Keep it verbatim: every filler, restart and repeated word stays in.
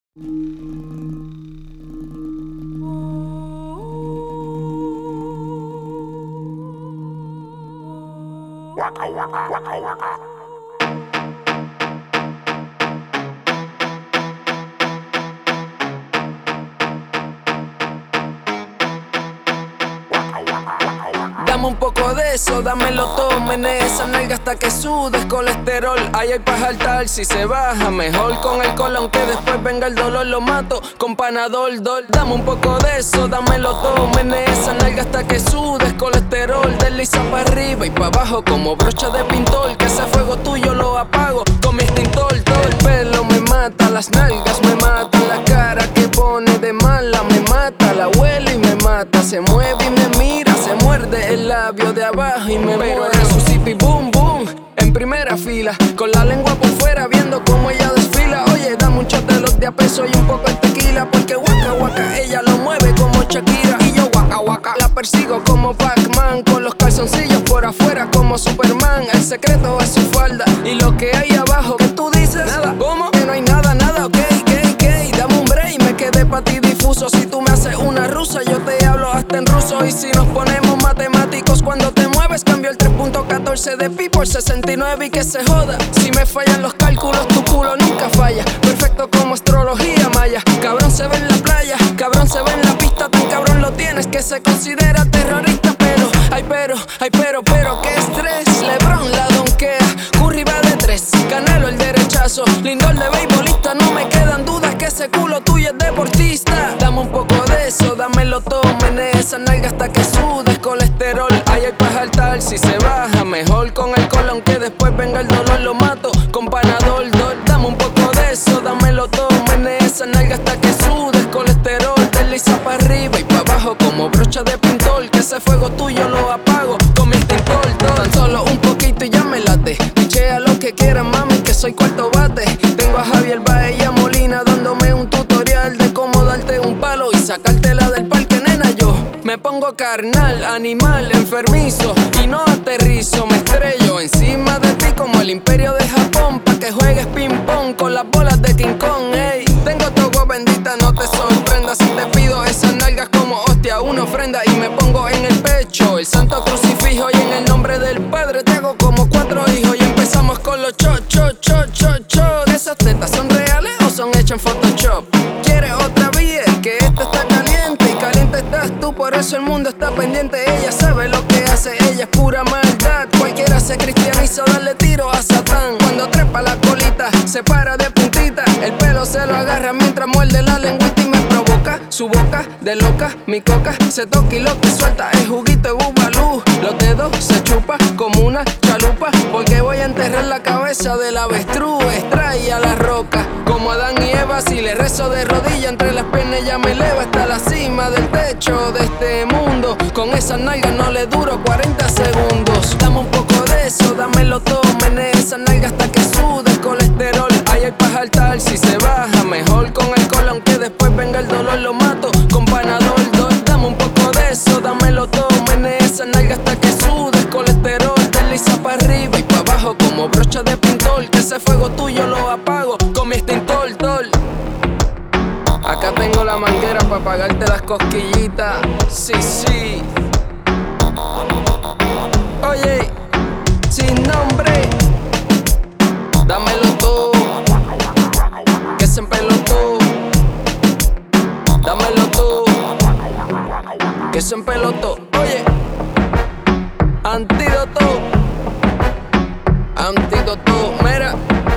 Waka waka waka waka. Dame un poco de eso, dámelo todo, menea esa nalga hasta que sudes colesterol. Ahí hay pa' jaltar, si se baja mejor con alcohol, aunque después venga el dolor, lo mato con Panadol, dol. Dame un poco de eso, dámelo todo, menea esa nalga hasta que sudes colesterol. Desliza pa' arriba y pa' abajo como brocha de pintor, que ese fuego tuyo lo apago con mi extintor. Todo el pelo me mata, las nalgas me matan, la cara que pone de mala me mata, la huele y me mata, se mueve y me mira, se muerde el labio de abajo y me muero en su zippy boom boom en primera fila, con la lengua por fuera viendo cómo ella desfila. Oye, dame un shot de los de a peso y un poco de tequila, porque waka waka ella lo mueve como Shakira y yo waka waka la persigo como Pac-Man, con los calzoncillos por afuera como Superman. El secreto es su falda y lo que hay abajo. ¿Qué tú dices? Nada. ¿Cómo? Que no hay nada, nada, ok, ok, ok. Dame un break, me quedé pa' ti difuso. Si tú me haces una rusa, yo te hablo hasta en ruso. Y si nos ponemos matemáticos, cuando te mueves cambio el tres punto catorce de pi por sesenta y nueve y que se joda. Si me fallan los cálculos, tu culo nunca falla. Perfecto como astrología maya. Cabrón se ve en la playa, cabrón se ve en la pista. Tan cabrón lo tienes que se considera terrorista. Pero, ay pero, ay pero, pero qué estrés. Lebron la donkea, Curry va de tres, Canelo el derechazo, Lindor de beisbolista. No me quedan dudas que ese culo tuyo es deportista. Dame un poco de eso, dámelo todo, menea esa nalga hasta que sudes colesterol. Ahí hay pa' jaltar, si se baja mejor con alcohol, aunque después venga el dolor, lo mato con Panadol, dol. Dame un poco de eso, dámelo todo, menea esa nalga hasta que sudes colesterol. Desliza pa' arriba y pa' abajo como brocha de pintor, que ese fuego tuyo lo apago con mi extintor. Tan solo un poquito y ya me late. Pichea lo que quieras, mami, que soy cuarto bate. Tengo a Javier Baez y a Molina dándome un tutorial de cómo darte un palo y sacártela del parque, nena. Yo me pongo carnal, animal, enfermizo y no aterrizo. Me estrello encima de ti como el imperio de Japón, pa' que juegues ping pong con las bolas de King Kong. Ey, tengo tu agua bendita, no te sorprendas si te pido esas nalgas como hostia, una ofrenda. Y me pongo en el pecho el santo crucifijo y en el nombre del Padre te hago como cuatro hijos. Y empezamos con los cho, cho, cho, cho, cho. ¿Esas tetas son reales o son hechas en Photoshop? ¿Quieres otra vía? Que esta está caliente y caliente estás tú, por eso el mundo está pendiente. Ella sabe lo que hace, ella es pura maldad. Cualquiera se cristianiza, darle tiro a Satán. Cuando trepa la colita, se para de puntita. El pelo se lo agarra mientras muerde la lengüita y me provoca su boca de loca. Mi coca se toca y lo que suelta es juguito de bubalú. Los dedos se chupa como una chalupa, porque voy a enterrar la cabeza del avestruz. Extrae a la roca como Adán y Eva. Si le rezo de rodilla entre las piernas ya me eleva hasta la cima del techo de este mundo. Con esas nalgas no le duro cuarenta segundos. Dame un poco de eso, dámelo todo, menea esa nalga hasta que sudes colesterol. Ahí hay pa' jaltar, si se baja mejor con alcohol, aunque después venga el dolor, lo mato con Panadol, dol. Dame un poco de eso, dámelo todo, menea esa nalga hasta que sudes colesterol. Desliza pa' arriba y pa' abajo como brocha de pintor, que ese fuego tuyo lo apago con mi extintor, dol. Acá tengo la manguera pa' apagarte las cosquillitas. Sí, sí. Oye, sin nombre, dámelo todo, que se empelotó. Dámelo todo, que se empelotó. Oye, antídoto, antídoto, mira.